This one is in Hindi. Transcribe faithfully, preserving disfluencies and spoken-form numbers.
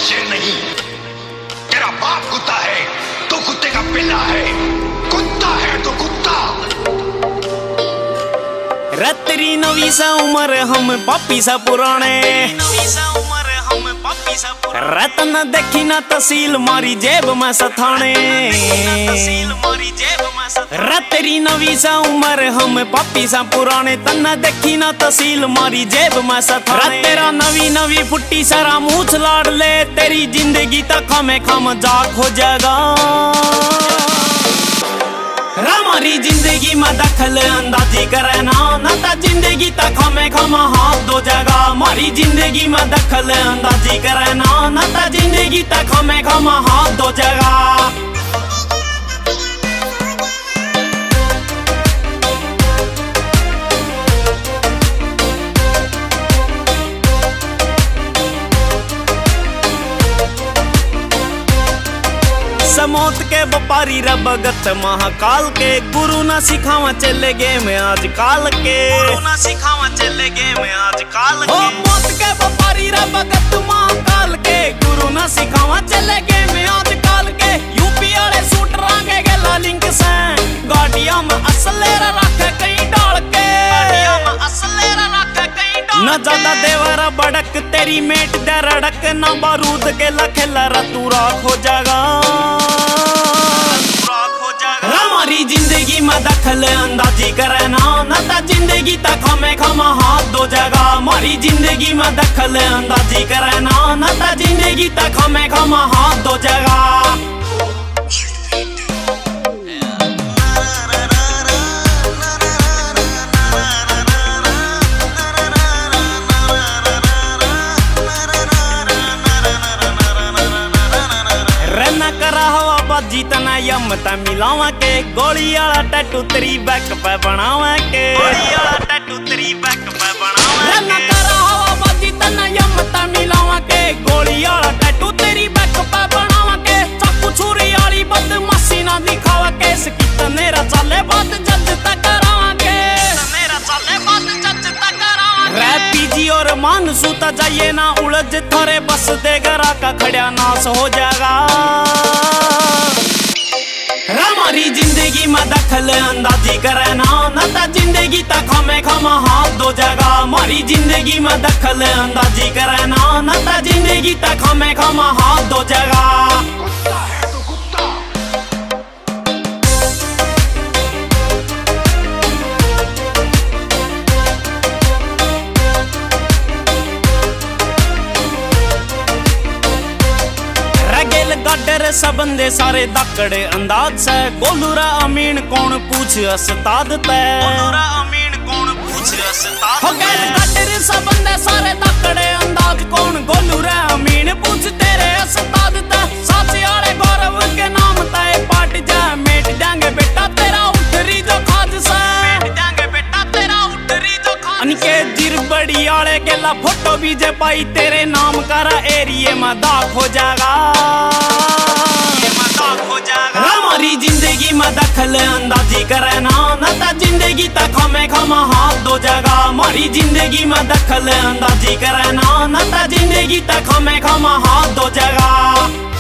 शेर नहीं, तेरा बाप कुत्ता है, तू कुत्ते का पिल्ला है। कुत्ता है तो कुत्ता। रतरी नवी सा उम्र हम पापी सा पुराने, रतन देखी ना तहसील मारी जेब में सथाने। रतरी नवी सा उम्र हम पापी सा पुराने, तन्ना देखी ना तहसील मारी जेब में सथाने। तेरा नवी नवी फुट्टी सारा मूछ लाड़ ले, तेरी जिंदगी तक हमें खम जाग हो जाएगा। हमारी जिंदगी में दखल अंदाजी करे ना, नता जिंदगी तक हमें खम हाथ दो जगह। हमारी जिंदगी में दखल अंदाजी करे ना, नता जिंदगी तक हमें खम हाथ दो जगह। समोत के व्यापारी रबगत महाकाल के, गुरु ना सिखावा चले गे में आज काल के। गुरु ना सिखावा चले गे में आज काल के। मौत के व्यापारी रबगत महाकाल के, गुरु ना सिखावा चले गे में आज काल के। यूपी वाले सूट रांगे गेला लिंक से, गाड़िया में असलेरा रखे कहीं डाल के। गाड़िया में असलेरा रखे कहीं डाल के। न ज्यादा देवरा बड़क तेरी मेट दे रड़क, ना बारूद के लखेला तू राख हो जाएगा। हमारी जिंदगी में दखल अंदाजी करे ना, नता जिंदगी तक हमें खम हाथ दो जगह। हमारी जिंदगी में दखल अंदाजी करे ना, नता जिंदगी तक हमें खम हाथ दो जगह। जीतना यमता मिलावा के, गोली वाला टैटू तेरी बैक पे बनावा के। गोली वाला टैटू तेरी बैक पे बनावा के। रना करा हवा बाजी तना यमता मिलावा के, गोली वाला टैटू तेरी बैक पे बनावा के। चाकू छुरी वाली बदमाशी ना दिखावा के, सकी तनेरा चाले बात जज तक करावा के। तनेरा चाले बात जज तक करावा के। रैपी जी और मानसू ता जाइए ना उलझ थारे, बस दे गरा का खड़िया नाश हो जाएगा। हमारी जिंदगी में दखल अंदाजी करे ना, नता जिंदगी तक हमें खम हाथ दो जगह। हमारी जिंदगी में दखल अंदाजी करे ना, नता जिंदगी तक हमें खम हाथ दो जगह। कुत्ता है तो कुत्ता। गडर सबंदे सारे दाकड़े अंदाज से, गोलूरा अमीन कौन पूछ अस्ताद ते। गोलूरा अमीन कौन पूछ अस्ताद। हो गए गडर सबंदे सारे दाकड़े अंदाज कौन, गोलूरा अमीन पूछ तेरे अस्ताद ते। साथी वाले गौरव के नाम ते पाट जा, मेट जाएंगे बेटा तेरा उठरी जो खाज से। मेट जाएंगे बेटा तेरा उठरी जो खाज। अनके जिर बड़ी वाले गेला फोटो भी जे पाई, तेरे नाम करा एरिए में दाग हो जाएगा। हमारी जिंदगी में दखल अंदाजी करे ना, नता जिंदगी तक हमें खम हाथ दो जगह। हमारी जिंदगी में दखल अंदाजी करे ना, नता जिंदगी तक हमें खम हाथ दो जगह।